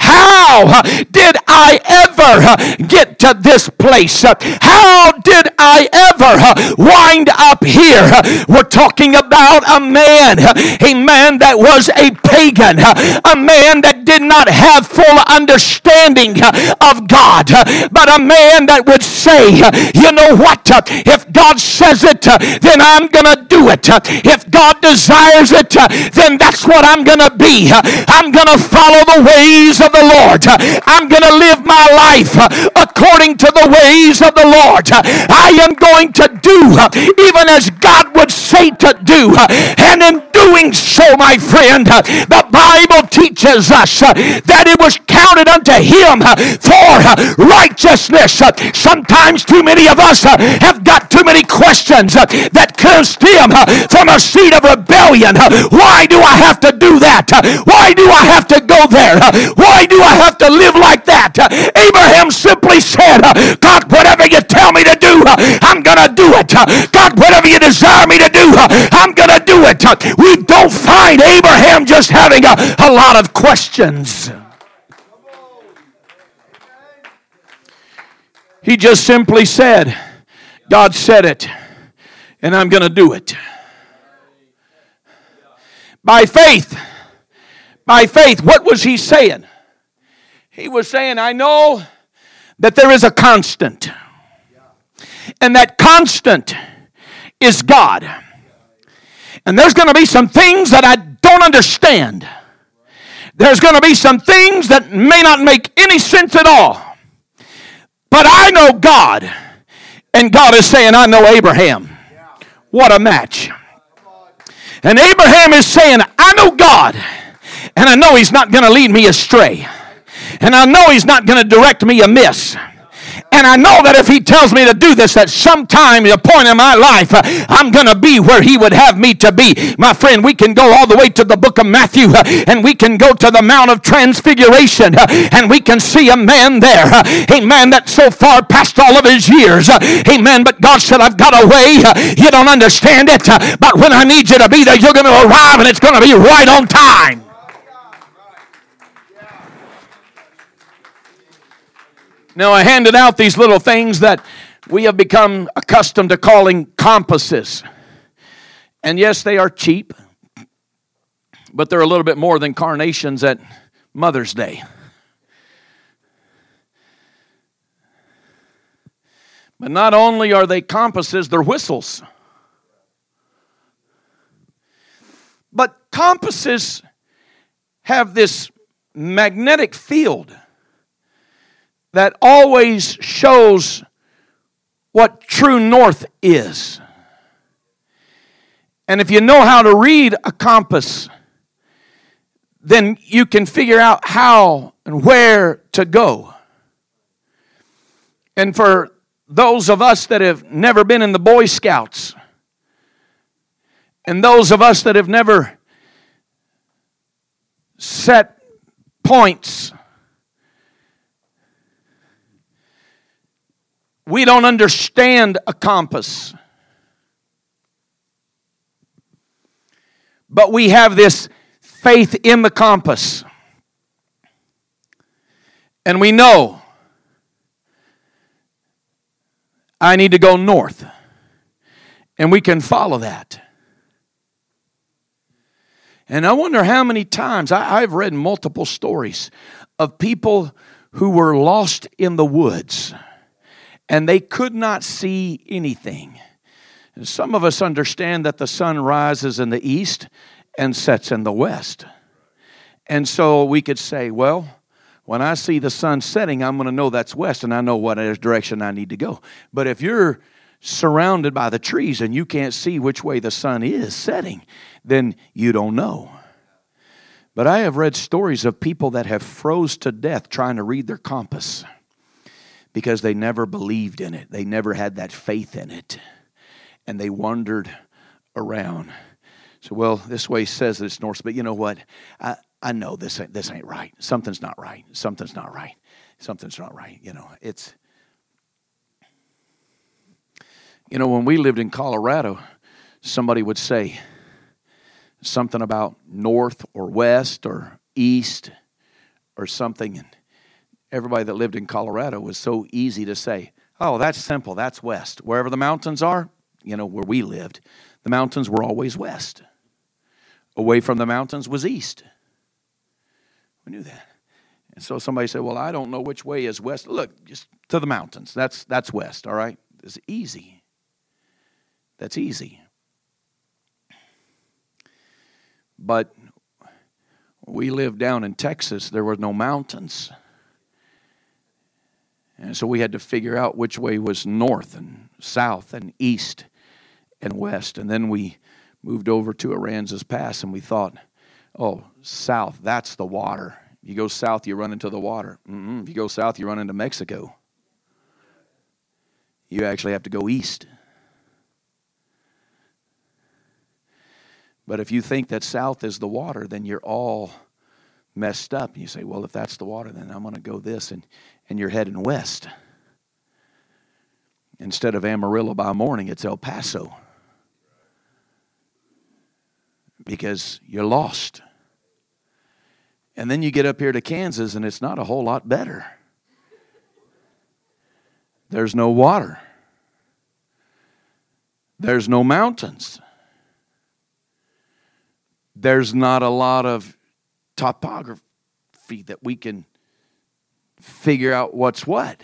how did I ever get to this place? How did I ever wind up here? We're talking about a man that was a pagan, a man that did not have full understanding of God, but a man that would say, you know what, if God says it, then I'm gonna do it. If God desires it, then that's what I'm gonna be. I'm gonna follow the ways of the Lord. I'm gonna live my life according to the ways of the Lord. I am going to do even as God would say to do, and in doing so, my friend, the Bible teaches us that it was counted unto him for righteousness. Sometimes too many of us have got too many questions that can stem from a seed of rebellion. Why do I have to do that? Why do I have to go there? Why do I have to live like that? Abraham simply said, God, whatever you tell me to do, I'm going to do it. God, whatever you desire me to do, I'm going to do it. We don't find Abraham just having a lot of questions. He just simply said, God said it, and I'm going to do it. By faith, what was he saying? He was saying, I know that there is a constant, and that constant is God. And there's going to be some things that I don't understand. There's going to be some things that may not make any sense at all. But I know God. And God is saying, I know Abraham. What a match. And Abraham is saying, I know God. And I know he's not going to lead me astray. And I know he's not going to direct me amiss. And I know that if he tells me to do this, at some time, a point in my life, I'm going to be where he would have me to be. My friend, we can go all the way to the book of Matthew, and we can go to the Mount of Transfiguration, and we can see a man there, amen, that's so far past all of his years, amen, but God said, I've got a way, you don't understand it, but when I need you to be there, you're going to arrive, and it's going to be right on time. Now, I handed out these little things that we have become accustomed to calling compasses. And yes, they are cheap, but they're a little bit more than carnations at Mother's Day. But not only are they compasses, they're whistles. But compasses have this magnetic field that always shows what true north is. And if you know how to read a compass, then you can figure out how and where to go. And for those of us that have never been in the Boy Scouts, and those of us that have never set points, we don't understand a compass. But we have this faith in the compass. And we know I need to go north. And we can follow that. And I wonder how many times, I've read multiple stories of people who were lost in the woods and they could not see anything. And some of us understand that the sun rises in the east and sets in the west. And so we could say, well, when I see the sun setting, I'm going to know that's west and I know what direction I need to go. But if you're surrounded by the trees and you can't see which way the sun is setting, then you don't know. But I have read stories of people that have froze to death trying to read their compass because they never believed in it. They never had that faith in it. And they wandered around. So, well, this way says that it's north, but you know what? I know this ain't right. Something's not right. Something's not right. Something's not right. When we lived in Colorado, somebody would say something about north or west or east or something. And everybody that lived in Colorado was so easy to say, oh, that's simple. That's west. Wherever the mountains are, where we lived, the mountains were always west. Away from the mountains was east. We knew that. And so somebody said, well, I don't know which way is west. Look, just to the mountains. That's west, all right? It's easy. That's easy. But we lived down in Texas. There were no mountains. And so we had to figure out which way was north and south and east and west. And then we moved over to Aransas Pass and we thought, oh, south, that's the water. You go south, you run into the water. If you go south, you run into Mexico. You actually have to go east. But if you think that south is the water, then you're all messed up. And you say, well, if that's the water, then I'm going to go this. And you're heading west. Instead of Amarillo by morning, it's El Paso. Because you're lost. And then you get up here to Kansas, and it's not a whole lot better. There's no water. There's no mountains. There's not a lot of topography that we can figure out what's what.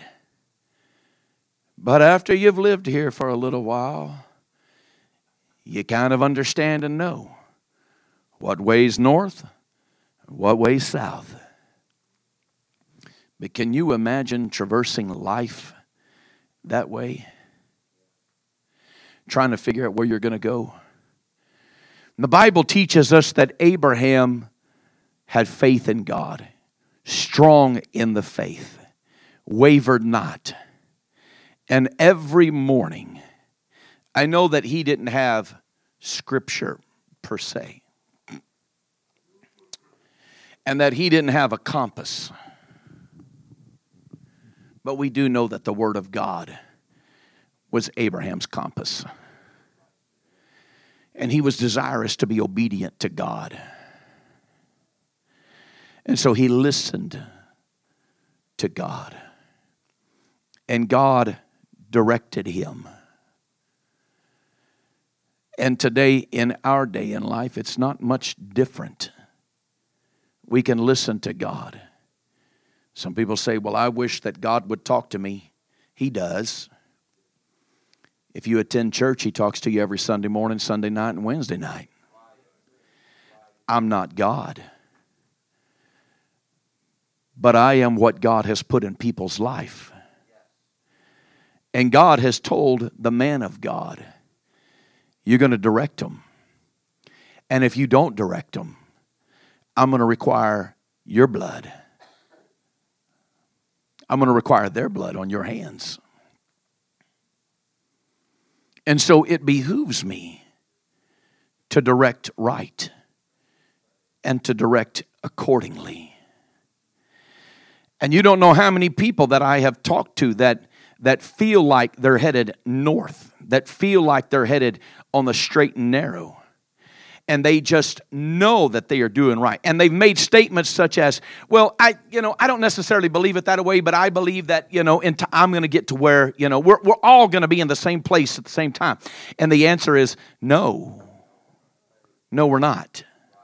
But after you've lived here for a little while, you kind of understand and know what way's north, what way's south. But can you imagine traversing life that way? Trying to figure out where you're going to go. The Bible teaches us that Abraham had faith in God, strong in the faith, wavered not. And every morning, I know that he didn't have scripture per se, and that he didn't have a compass. But we do know that the Word of God was Abraham's compass. And he was desirous to be obedient to God. And so he listened to God. And God directed him. And today, in our day in life, it's not much different. We can listen to God. Some people say, well, I wish that God would talk to me. He does. If you attend church, he talks to you every Sunday morning, Sunday night, and Wednesday night. I'm not God. But I am what God has put in people's life. And God has told the man of God, you're going to direct them. And if you don't direct them, I'm going to require your blood. I'm going to require their blood on your hands. And so it behooves me to direct right and to direct accordingly. And you don't know how many people that I have talked to that feel like they're headed north, that feel like they're headed on the straight and narrow. And they just know that they are doing right. And they've made statements such as, well, I don't necessarily believe it that way, but I believe that, I'm going to get to where, we're all going to be in the same place at the same time. And the answer is no. No, we're not.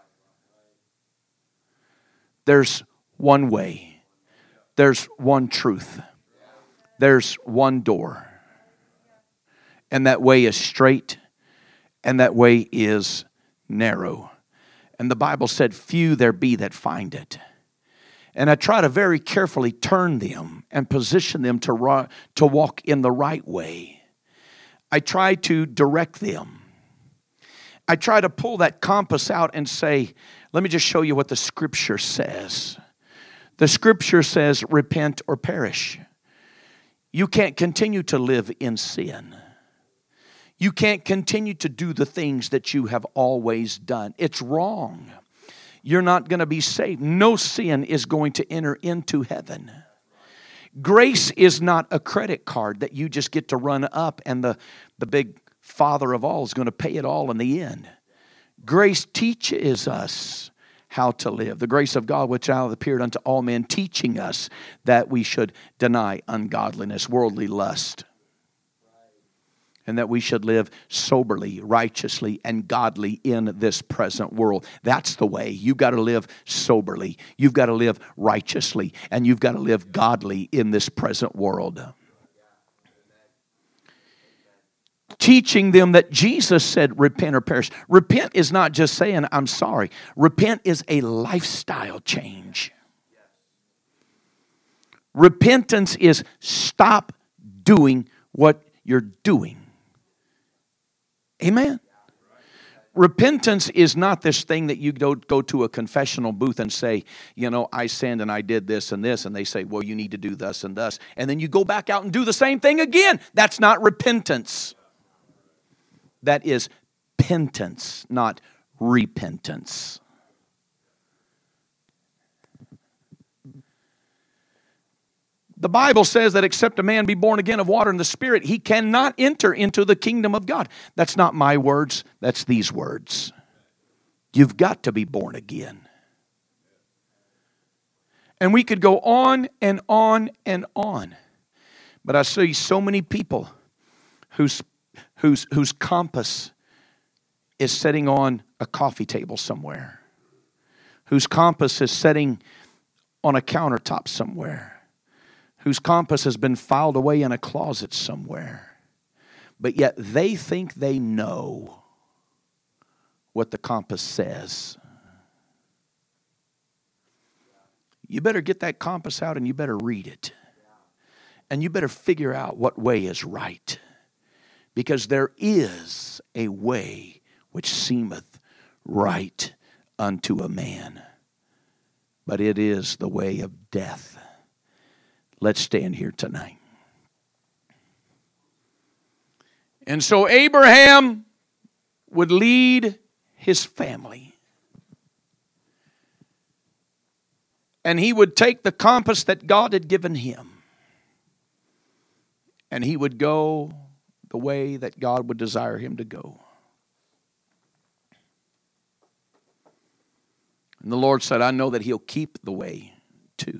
There's one way. There's one truth. There's one door. And that way is straight, and that way is narrow. And the Bible said, few there be that find it. And I try to very carefully turn them and position them to walk in the right way. I try to direct them. I try to pull that compass out and say, let me just show you what the Scripture says. The Scripture says, repent or perish. You can't continue to live in sin. You can't continue to do the things that you have always done. It's wrong. You're not going to be saved. No sin is going to enter into heaven. Grace is not a credit card that you just get to run up and the big Father of all is going to pay it all in the end. Grace teaches us how to live. The grace of God which hath appeared unto all men, teaching us that we should deny ungodliness, worldly lust, and that we should live soberly, righteously, and godly in this present world. That's the way. You've got to live soberly. You've got to live righteously. And you've got to live godly in this present world. Teaching them that Jesus said, repent or perish. Repent is not just saying, I'm sorry. Repent is a lifestyle change. Repentance is stop doing what you're doing. Amen. Repentance is not this thing that you go to a confessional booth and say, I sinned and I did this, and they say, well, you need to do thus and thus. And then you go back out and do the same thing again. That's not repentance. That is penitence, not repentance. The Bible says that except a man be born again of water and the Spirit, he cannot enter into the kingdom of God. That's not my words, that's these words. You've got to be born again. And we could go on and on and on. But I see so many people whose compass is sitting on a coffee table somewhere, whose compass is sitting on a countertop somewhere, whose compass has been filed away in a closet somewhere, but yet they think they know what the compass says. You better get that compass out and you better read it. And you better figure out what way is right. Because there is a way which seemeth right unto a man, but it is the way of death. Let's stand here tonight. And so Abraham would lead his family. And he would take the compass that God had given him. And he would go the way that God would desire him to go. And the Lord said, I know that he'll keep the way too.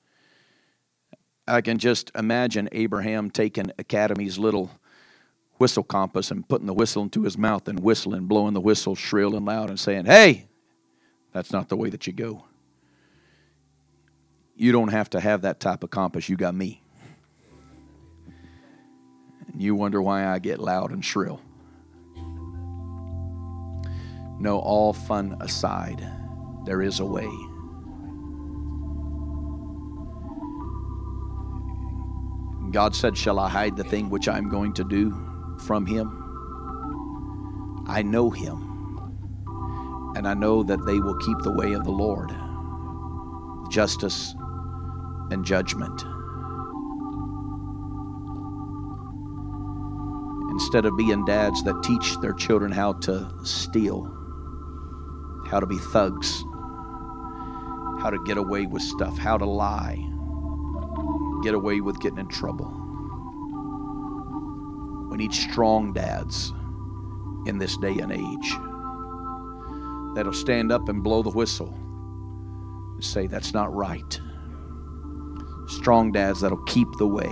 I can just imagine Abraham taking Academy's little whistle compass and putting the whistle into his mouth and whistling, blowing the whistle shrill and loud and saying, hey, that's not the way that you go. You don't have to have that type of compass. You got me. And you wonder why I get loud and shrill. No, all fun aside, there is a way. God said, shall I hide the thing which I'm going to do from him? I know him. And I know that they will keep the way of the Lord. Justice and judgment. instead of being dads that teach their children how to steal, how to be thugs, how to get away with stuff, how to lie, get away with getting in trouble. We need strong dads in this day and age that'll stand up and blow the whistle and say, that's not right. Strong dads that'll keep the way.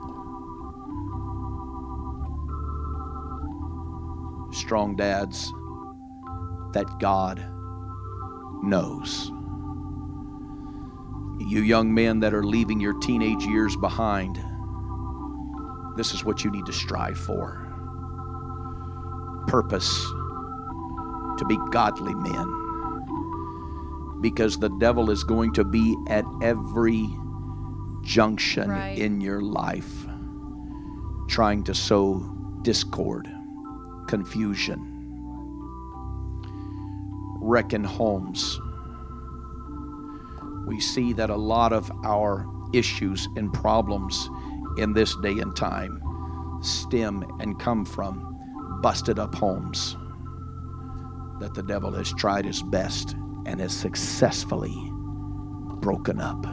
Strong dads that God knows. You young men that are leaving your teenage years behind, this is what you need to strive for. Purpose to be godly men. Because the devil is going to be at every junction in your life, trying to sow discord, confusion, wrecking homes. We see that a lot of our issues and problems in this day and time stem and come from busted up homes that the devil has tried his best and has successfully broken up.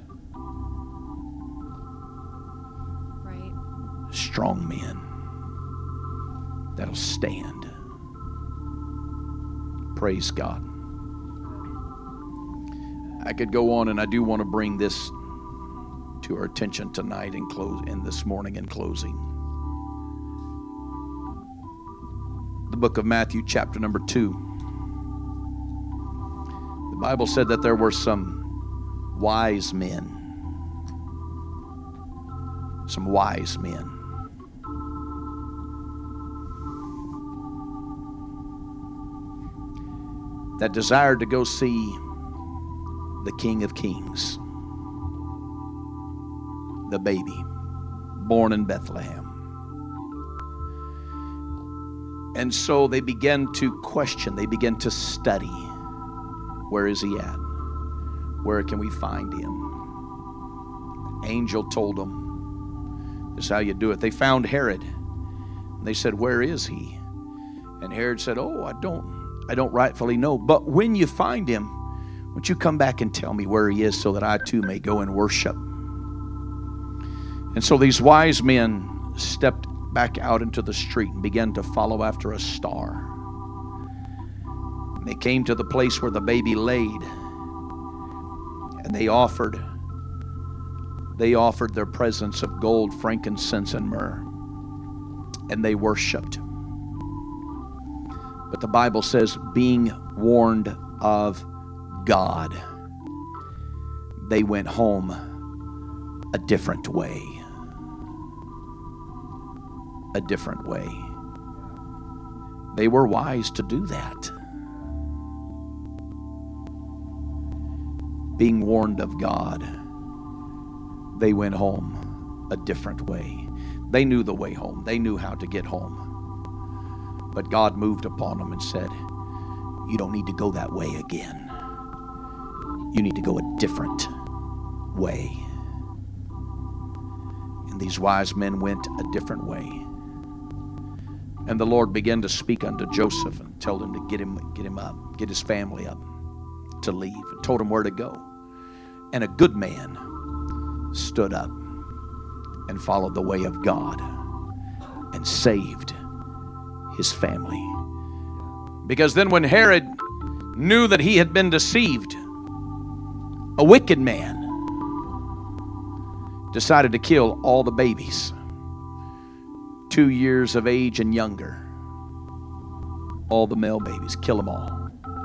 Right. Strong men that'll stand. Praise God. I could go on, and I do want to bring this to our attention tonight and this morning in closing. The book of Matthew, chapter number 2. The Bible said that there were some wise men. Some wise men. That desired to go see the King of Kings, the baby born in Bethlehem. And so they began to question, they began to study. Where is he at? Where can we find him? The angel told them, this is how you do it. They found Herod. And they said, where is he? And Herod said, oh, I don't rightfully know. But when you find him, won't you come back and tell me where he is so that I too may go and worship? And so these wise men stepped back out into the street and began to follow after a star. And they came to the place where the baby laid, and they offered their presents of gold, frankincense, and myrrh, and they worshiped. But the Bible says, being warned of God, they went home a different way. A different way. They were wise to do that. Being warned of God, they went home a different way. They knew the way home. They knew how to get home. But God moved upon them and said, you don't need to go that way again. You need to go a different way. And these wise men went a different way. And the Lord began to speak unto Joseph and told him to get him up, get his family up, to leave, and told him where to go. And a good man stood up and followed the way of God and saved his family. Because then when Herod knew that he had been deceived, a wicked man decided to kill all the babies, 2 years of age and younger. All the male babies, kill them all.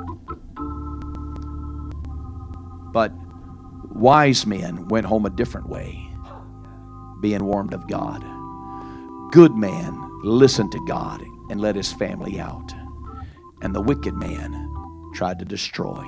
But wise men went home a different way, being warned of God. Good man listened to God and let his family out. And the wicked man tried to destroy.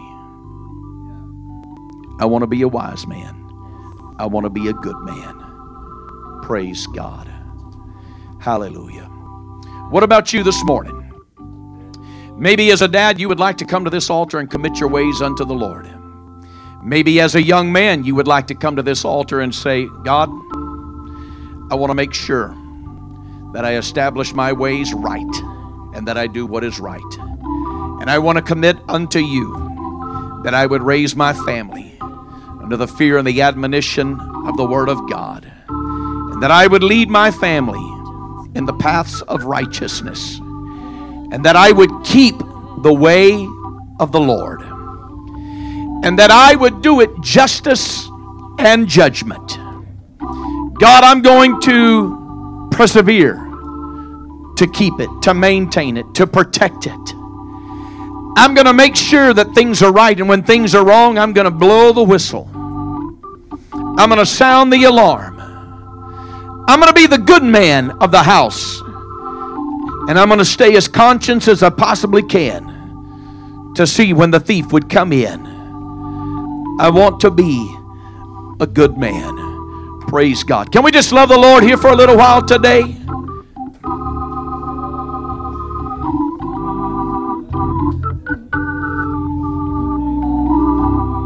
I want to be a wise man. I want to be a good man. Praise God. Hallelujah. What about you this morning? Maybe as a dad, you would like to come to this altar and commit your ways unto the Lord. Maybe as a young man, you would like to come to this altar and say, God, I want to make sure that I establish my ways right, and that I do what is right. And I want to commit unto you that I would raise my family under the fear and the admonition of the Word of God, and that I would lead my family in the paths of righteousness, and that I would keep the way of the Lord, and that I would do it justice and judgment. God, I'm going to persevere to keep it, to maintain it, to protect it. I'm going to make sure that things are right, and when things are wrong, I'm going to blow the whistle. I'm going to sound the alarm. I'm going to be the good man of the house, and I'm going to stay as conscious as I possibly can to see when the thief would come in. I want to be a good man. Praise God. Can we just love the Lord here for a little while today?